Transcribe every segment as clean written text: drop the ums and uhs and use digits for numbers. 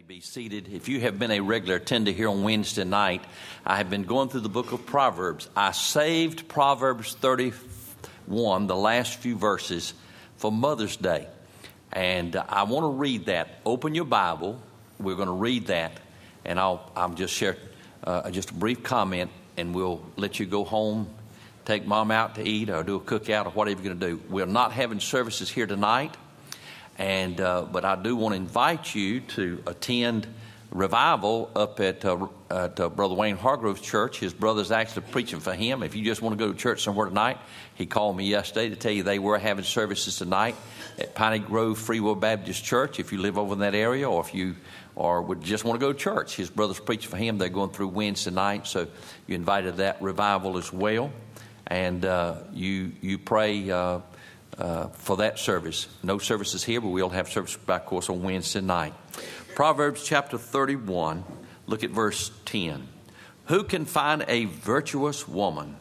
Be seated. If you have been a regular attender here on Wednesday night, I have been going through the book of Proverbs. I saved Proverbs 31, the last few verses, for Mother's Day. And I want to read that. Open your Bible. We're going to read that. And I'll just share just a brief comment, and we'll let you go home, take Mom out to eat or do a cookout or whatever you're going to do. We're not having services here tonight. And but I do want to invite you to attend revival up at Brother Wayne Hargrove's church. His brother's actually preaching for him. If you just want to go to church somewhere tonight, he called me yesterday to tell you they were having services tonight at Piney Grove Free Will Baptist Church. If you live over in that area, or if you would just want to go to church, his brother's preaching for him. They're going through Wednesday night, so you invited that revival as well. And you pray for that service. No services here, but we'll have service, by course, on Wednesday night. Proverbs chapter 31, look at verse 10. Who can find a virtuous woman?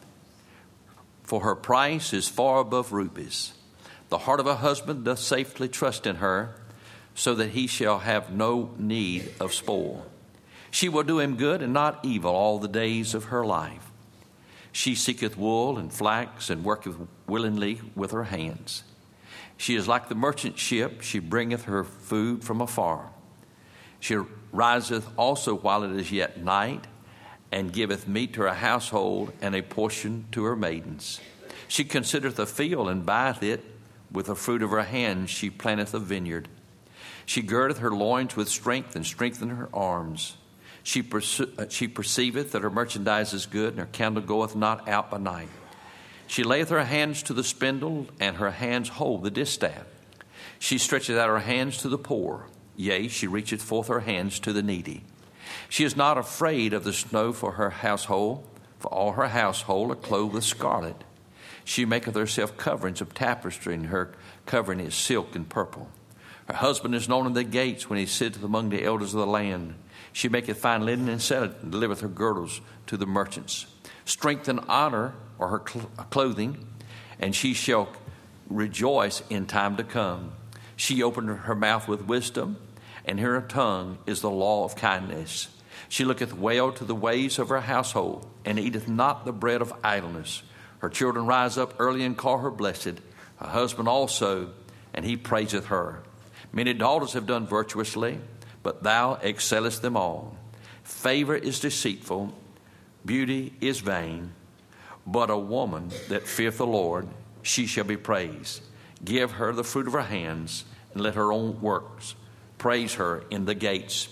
For her price is far above rubies. The heart of a husband doth safely trust in her, so that he shall have no need of spoil. She will do him good and not evil all the days of her life. She seeketh wool and flax, and worketh willingly with her hands. She is like the merchant ship, she bringeth her food from afar. She riseth also while it is yet night, and giveth meat to her household, and a portion to her maidens. She considereth a field, and buyeth it. With the fruit of her hands she planteth a vineyard. She girdeth her loins with strength, and strengtheneth her arms. She perceiveth that her merchandise is good, and her candle goeth not out by night. She layeth her hands to the spindle, and her hands hold the distaff. She stretcheth out her hands to the poor. Yea, she reacheth forth her hands to the needy. She is not afraid of the snow for her household, for all her household are clothed with scarlet. She maketh herself coverings of tapestry, and her covering is silk and purple. Her husband is known in the gates when he sitteth among the elders of the land. She maketh fine linen and selleth, and delivereth her girdles to the merchants. Strength and honor are her clothing, and she shall rejoice in time to come. She opened her mouth with wisdom, and in her tongue is the law of kindness. She looketh well to the ways of her household, and eateth not the bread of idleness. Her children rise up early and call her blessed, her husband also, and he praiseth her. Many daughters have done virtuously, but thou excellest them all. Favor is deceitful, beauty is vain, but a woman that feareth the Lord, she shall be praised. Give her the fruit of her hands, and let her own works praise her in the gates.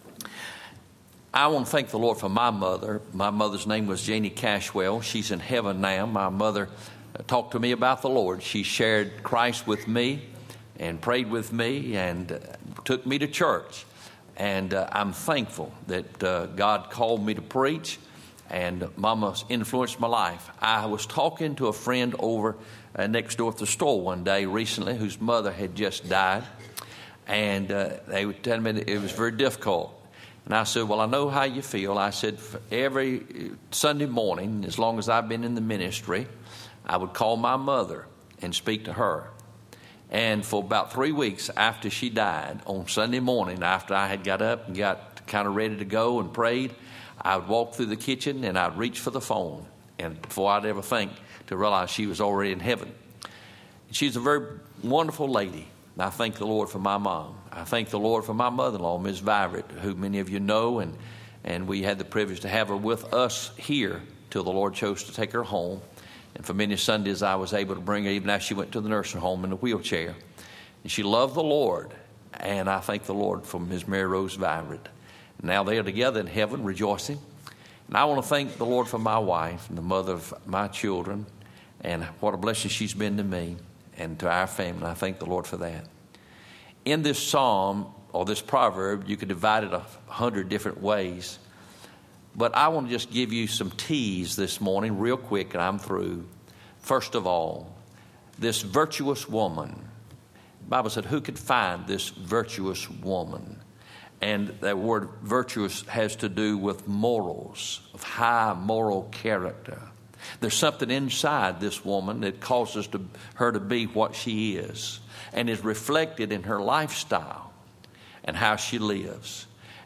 I want to thank the Lord for my mother. My mother's name was Janie Cashwell. She's in heaven now. My mother talked to me about the Lord. She shared Christ with me and prayed with me and took me to church. And I'm thankful that God called me to preach, and Mama influenced my life. I was talking to a friend over next door at the store one day recently whose mother had just died, and they were telling me that it was very difficult. And I said, well, I know how you feel. I said, every Sunday morning, as long as I've been in the ministry, I would call my mother and speak to her. And for about 3 weeks after she died, on Sunday morning, after I had got up and got kind of ready to go and prayed, I would walk through the kitchen and I'd reach for the phone. And before I'd ever think to realize she was already in heaven. She's a very wonderful lady. And I thank the Lord for my mom. I thank the Lord for my mother-in-law, Ms. Vivert, who many of you know. And we had the privilege to have her with us here till the Lord chose to take her home. And for many Sundays, I was able to bring her even as she went to the nursing home in a wheelchair. And she loved the Lord. And I thank the Lord for Ms. Mary Rose Vivert. Now they are together in heaven, rejoicing. And I want to thank the Lord for my wife and the mother of my children. And what a blessing she's been to me and to our family. I thank the Lord for that. In this psalm, or this proverb, you could divide it 100 different ways. But I want to just give you some teas this morning real quick, and I'm through. First of all, this virtuous woman. The Bible said, who could find this virtuous woman? And that word virtuous has to do with morals, of high moral character. There's something inside this woman that causes her to be what she is, and is reflected in her lifestyle and how she lives.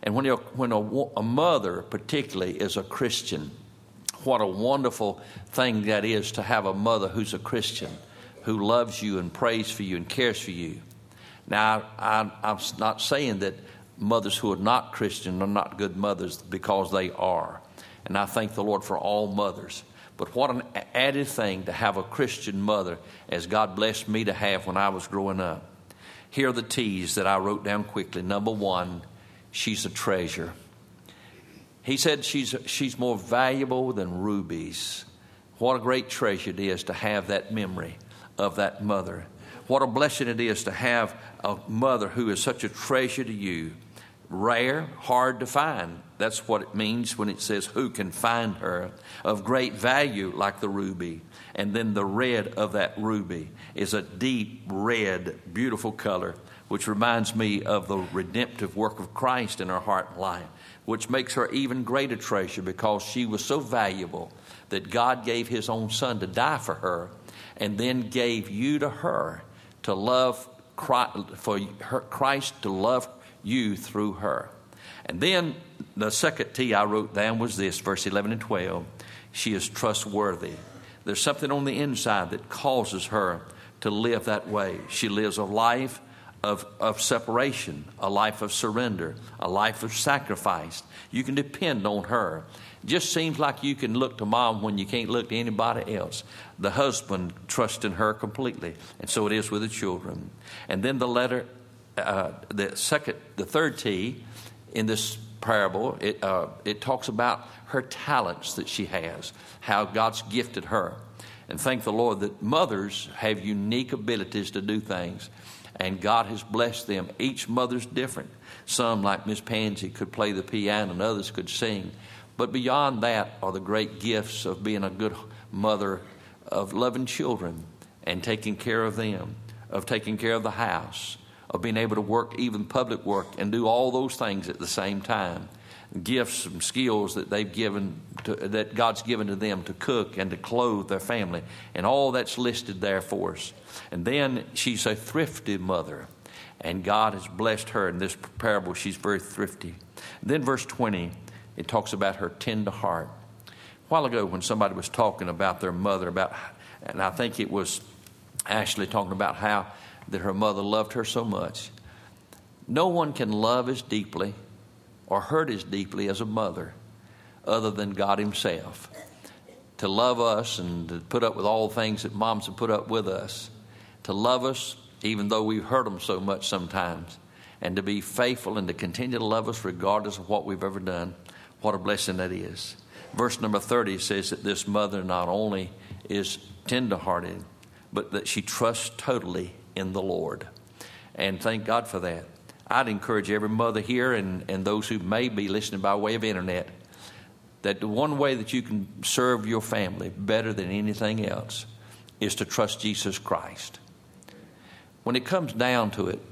And when a mother particularly is a Christian, what a wonderful thing that is to have a mother who's a Christian, who loves you and prays for you and cares for you. Now, I'm not saying that mothers who are not Christian are not good mothers, because they are. And I thank the Lord for all mothers. But what an added thing to have a Christian mother, as God blessed me to have when I was growing up. Here are the T's that I wrote down quickly. Number one, she's a treasure. He said she's more valuable than rubies. What a great treasure it is to have that memory of that mother. What a blessing it is to have a mother who is such a treasure to you. Rare, hard to find. That's what it means when it says, who can find her? Of great value like the ruby. And then the red of that ruby is a deep red, beautiful color, which reminds me of the redemptive work of Christ in her heart and life, which makes her even greater treasure, because she was so valuable that God gave his own son to die for her, and then gave you to her to love Christ, for Christ to love you through her. And then the second T I wrote down was this, verse 11 and 12. She is trustworthy. There's something on the inside that causes her to live that way. She lives a life of separation, a life of surrender, a life of sacrifice. You can depend on her. It just seems like you can look to mom when you can't look to anybody else. The husband trusts in her completely, and so it is with the children. And then the third T in this parable, it talks about her talents that she has, how God's gifted her. And thank the Lord that mothers have unique abilities to do things, and God has blessed them. Each mother's different. Some, like Miss Pansy, could play the piano, and others could sing. But beyond that are the great gifts of being a good mother, of loving children and taking care of them, of taking care of the house, of being able to work even public work and do all those things at the same time. Gifts and skills that that God's given to them to cook and to clothe their family. And all that's listed there for us. And then she's a thrifty mother. And God has blessed her in this parable. She's very thrifty. And then verse 20, it talks about her tender heart. A while ago when somebody was talking about their mother, and I think it was actually talking about how that her mother loved her so much. No one can love as deeply or hurt as deeply as a mother other than God himself. To love us and to put up with all the things that moms have put up with us. To love us even though we've hurt them so much sometimes. And to be faithful and to continue to love us regardless of what we've ever done. What a blessing that is. Verse number 30 says that this mother not only is tenderhearted, but that she trusts totally in the Lord. And thank God for that. I'd encourage every mother here and those who may be listening by way of internet, that the one way that you can serve your family better than anything else is to trust Jesus Christ. When it comes down to it,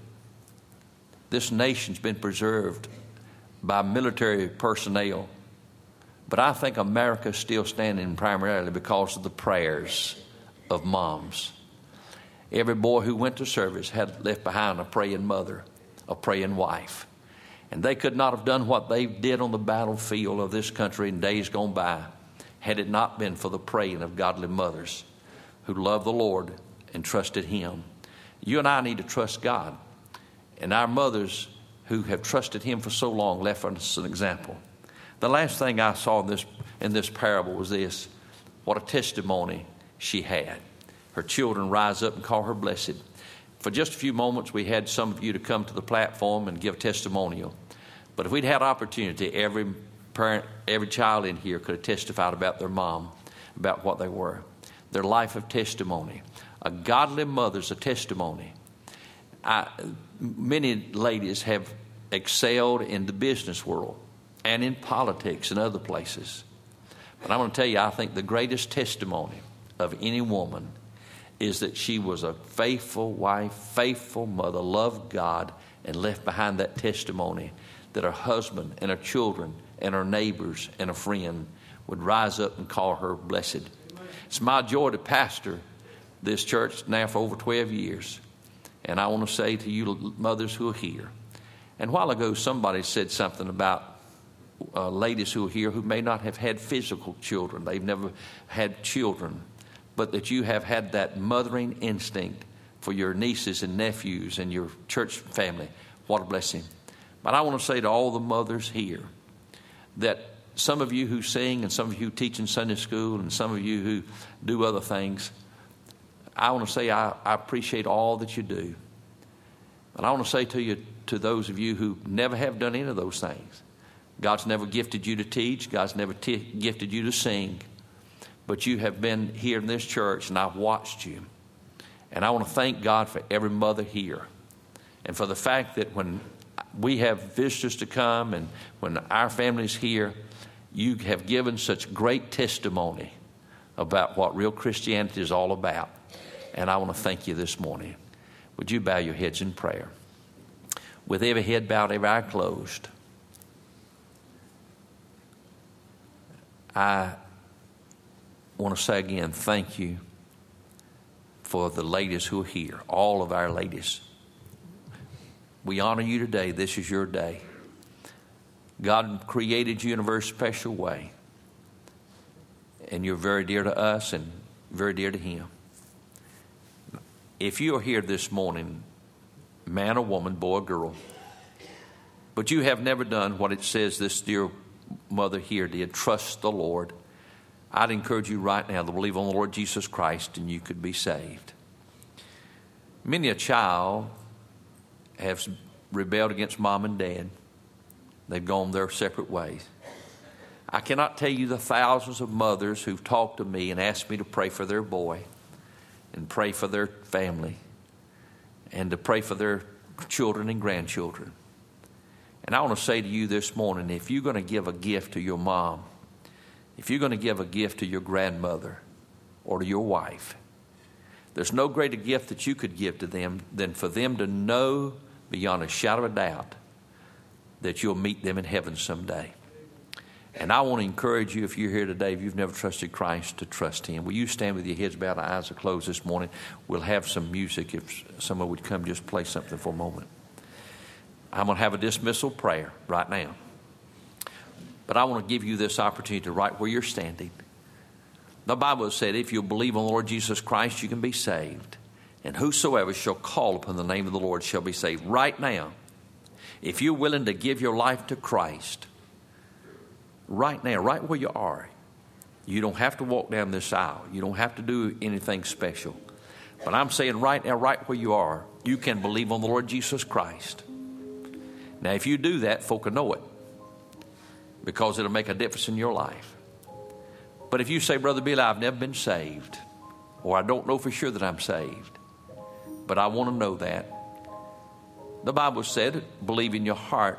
this nation's been preserved by military personnel, but I think America's still standing primarily because of the prayers of moms. Every boy who went to service had left behind a praying mother, a praying wife. And they could not have done what they did on the battlefield of this country in days gone by had it not been for the praying of godly mothers who loved the Lord and trusted him. You and I need to trust God. And our mothers who have trusted him for so long left us an example. The last thing I saw in this parable was this. What a testimony she had. Her children rise up and call her blessed. For just a few moments, we had some of you to come to the platform and give a testimonial. But if we'd had opportunity, every parent, every child in here could have testified about their mom, about what they were. Their life of testimony. A godly mother's a testimony. Many ladies have excelled in the business world and in politics and other places. But I'm going to tell you, I think the greatest testimony of any woman is that she was a faithful wife, faithful mother, loved God, and left behind that testimony that her husband and her children and her neighbors and a friend would rise up and call her blessed. It's my joy to pastor this church now for over 12 years. And I want to say to you mothers who are here And a while ago, somebody said something about ladies who are here who may not have had physical children. They've never had children, but that you have had that mothering instinct for your nieces and nephews and your church family. What a blessing. But I want to say to all the mothers here that some of you who sing and some of you who teach in Sunday school and some of you who do other things, I want to say I appreciate all that you do. But I want to say to you, to those of you who never have done any of those things, God's never gifted you to teach. God's never gifted you to sing. But you have been here in this church, and I've watched you. And I want to thank God for every mother here. And for the fact that when we have visitors to come and when our family's here, you have given such great testimony about what real Christianity is all about. And I want to thank you this morning. Would you bow your heads in prayer? With every head bowed, every eye closed, I want to say again, thank you for the ladies who are here, all of our ladies. We honor you today. This is your day. God created you in a very special way. And you're very dear to us and very dear to Him. If you are here this morning, man or woman, boy or girl, but you have never done what it says this dear mother here did, trust the Lord, I'd encourage you right now to believe on the Lord Jesus Christ and you could be saved. Many a child has rebelled against mom and dad. They've gone their separate ways. I cannot tell you the thousands of mothers who've talked to me and asked me to pray for their boy and pray for their family and to pray for their children and grandchildren. And I want to say to you this morning, if you're going to give a gift to your mom, if you're going to give a gift to your grandmother or to your wife, there's no greater gift that you could give to them than for them to know beyond a shadow of a doubt that you'll meet them in heaven someday. And I want to encourage you, if you're here today, if you've never trusted Christ, to trust Him. Will you stand with your heads bowed and eyes closed this morning? We'll have some music. If someone would come just play something for a moment. I'm going to have a dismissal prayer right now. But I want to give you this opportunity to right where you're standing. The Bible has said, if you believe on the Lord Jesus Christ, you can be saved. And whosoever shall call upon the name of the Lord shall be saved. Right now, if you're willing to give your life to Christ, right now, right where you are, you don't have to walk down this aisle. You don't have to do anything special. But I'm saying right now, right where you are, you can believe on the Lord Jesus Christ. Now, if you do that, folk will know it, because it'll make a difference in your life. But if you say, Brother Billy, I've never been saved, or I don't know for sure that I'm saved, but I want to know that, the Bible said, believe in your heart.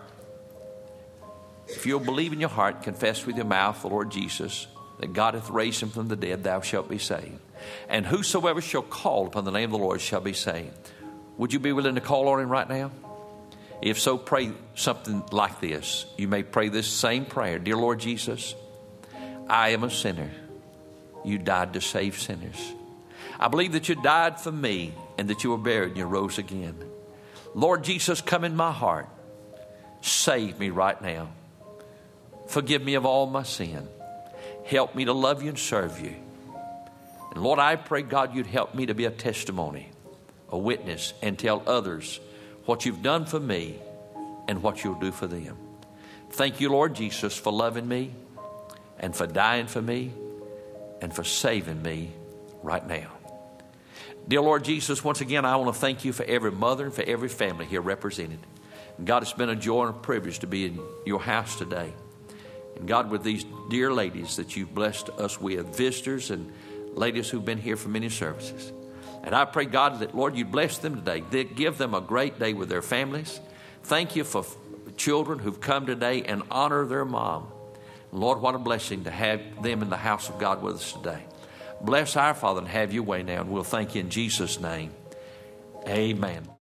If you'll believe in your heart, confess with your mouth the Lord Jesus, that God hath raised Him from the dead, thou shalt be saved. And whosoever shall call upon the name of the Lord shall be saved. Would you be willing to call on Him right now? If so, pray something like this. You may pray this same prayer. Dear Lord Jesus, I am a sinner. You died to save sinners. I believe that you died for me and that you were buried and you rose again. Lord Jesus, come in my heart. Save me right now. Forgive me of all my sin. Help me to love you and serve you. And Lord, I pray, God, you'd help me to be a testimony, a witness, and tell others what you've done for me and what you'll do for them. Thank you, Lord Jesus, for loving me and for dying for me and for saving me right now. Dear Lord Jesus, once again, I want to thank you for every mother and for every family here represented. And God, it's been a joy and a privilege to be in your house today. And God, with these dear ladies that you've blessed us with, visitors and ladies who've been here for many services. And I pray, God, that, Lord, you bless them today. That give them a great day with their families. Thank you for children who've come today and honor their mom. Lord, what a blessing to have them in the house of God with us today. Bless our Father and have your way now. And we'll thank you in Jesus' name. Amen.